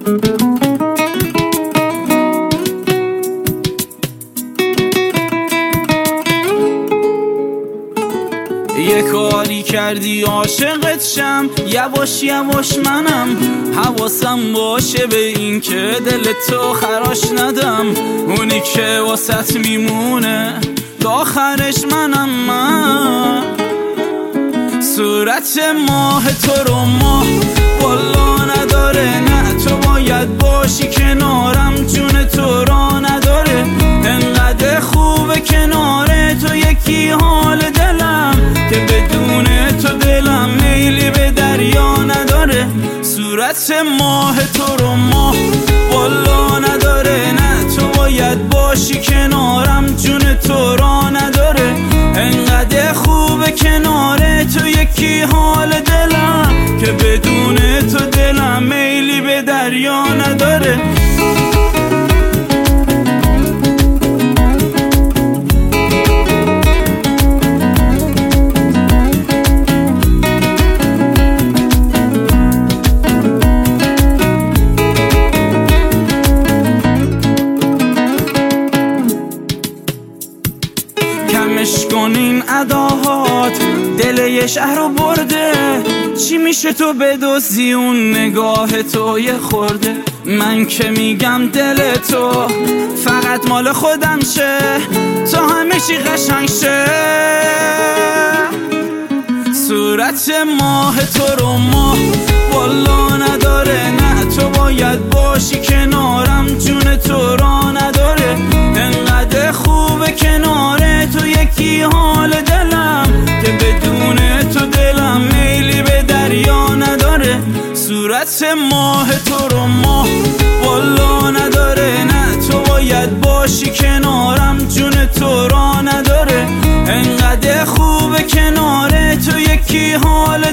یه کاری کردی عاشقت شم، یواش یواش منم حواسم باشه به این که دل تو خراش ندم. اونی که واسط میمونه تا آخرش منم. من صورت ماه تو رو ماه والا نداره، نه تو باید باشی کنارم، جون تو را نداره. انقدر خوبه کنار تو یکی حال دلم که بدون تو دلم میلی به دریا نداره. صورت ماه تو رو ماه والا نداره، نه تو باید باشی کنارم، جون تو را نداره. انقدر خوبه کنار تو یکی حال دلم که بدون تو دلم میلی به دریا نداره. کمش کن این اداهات، دل یه شهر رو برده. چی میشه تو بدوزی اون نگاه تو یه خورده؟ من که میگم دل تو فقط مال خودم شه، تا همه چی قشنگ شه. صورت ماه تو رو ماه والا نداره، نه تو باید باشی کنارم، جون تو را نداره. انقدر خوبه کنار تو یکی حال دلم که بدون تو دلم میلی به دریا نداره. صورت ماه تو رو ماه والا نداره، نه تو باید باشی کنارم، جون تو را نداره. انقدر خوبه کنار تو یکی حال